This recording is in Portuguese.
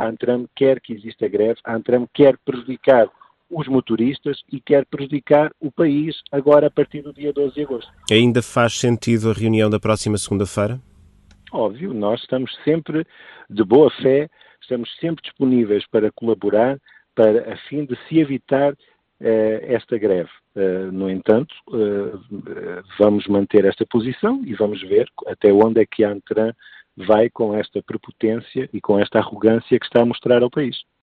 A Antram quer que exista greve, a Antram quer prejudicar os motoristas e quer prejudicar o país agora a partir do dia 12 de agosto. Ainda faz sentido a reunião da próxima segunda-feira? Óbvio, nós estamos sempre de boa fé, estamos sempre disponíveis para colaborar a fim de se evitar esta greve. No entanto, vamos manter esta posição e vamos ver até onde é que a Antram vai com esta prepotência e com esta arrogância que está a mostrar ao país.